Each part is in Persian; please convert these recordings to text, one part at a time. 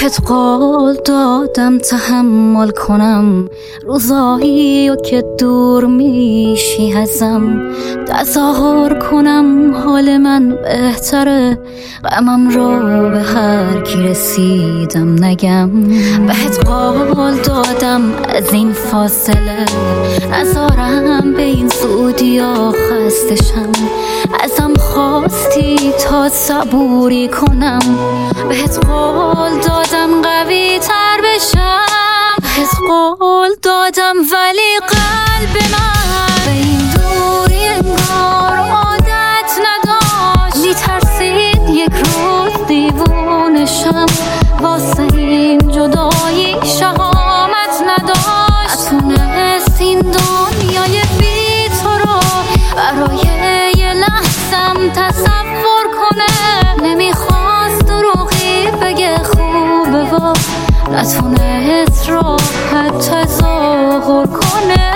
بهت قول دادم تحمل کنم روزایی و که دور میشی ازم، تظاهر کنم حال من بهتره، غمم رو به هر کی رسیدم نگم. بهت قول دادم از این فاصله نذارم به این زودی ها خستشم، ازم خواستی تا صبوری کنم، بهت قول دادم قوی تر بشم، بهت قول دادم ولی قلب من به این دوری انگار عادت نداشت، میترسید یک روز دیوونشم، واسه این جدایی شهامت نداشت، نتونست این دنیای بی تو رو برای یه لحظم تصور کنه، نمیخواست دروغی بگه خوبه و نتونست راحت تظاهر کنه.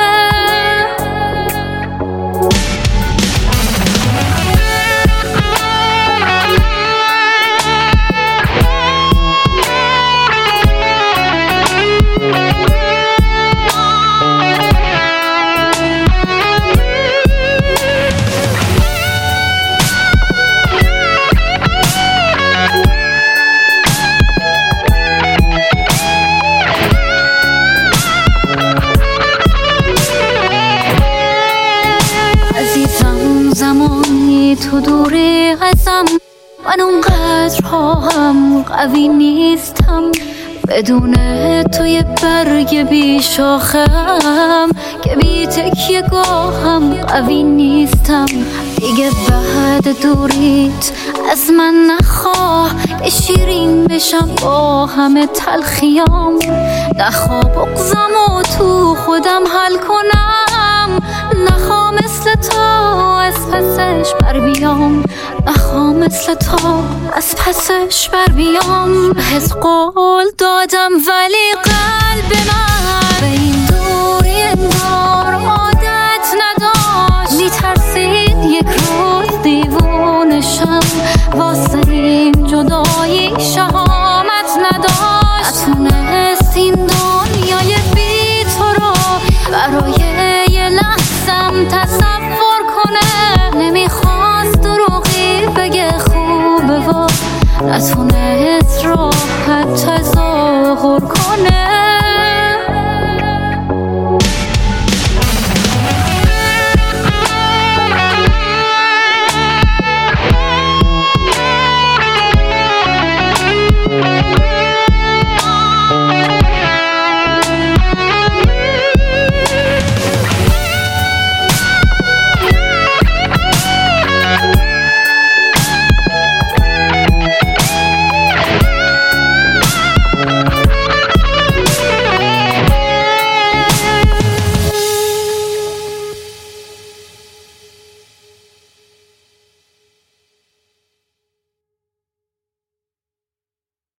زمانی تو دوری ازم، من اونقدرها هم قوی نیستم، بدون توی برگ بی شاخم که بی تکیه گاهم قوی نیستم، دیگه بعد دوریت از من نخواه که شیرین بشم با همه تلخیام، نخواه بغضمو تو خودم حل کنم، نخواه مثل تو از پسش بر بیام، نخواه مثل تو از پسش بر بیام. بهت قول دادم ولی قلب من به این دوری انگار عادت نداشت، میترسید یک روز دیوونشم، واسه این جدایی شهامت نداشت، نتونست این دنیای بی تو رو برای یه لحظم تصور کنه، نمیخواست دروغی بگه خوبه و نتونست راحت تظاهر کنه.